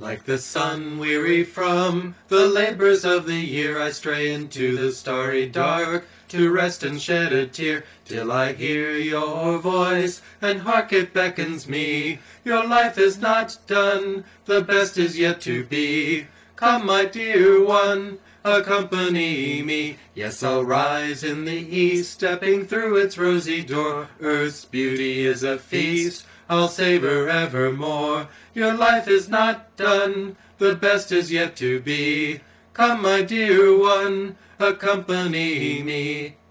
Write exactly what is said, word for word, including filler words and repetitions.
Like the sun weary from the labors of the year, I stray into the starry dark to rest and shed a tear, till I hear your voice, and hark, it beckons me. Your life is not done, the best is yet to be. Come, my dear one, accompany me. Yes, I'll rise in the east, stepping through its rosy door. Earth's beauty is a feast, I'll savor evermore. Your life is not done, the best is yet to be. Come, my dear one, accompany me.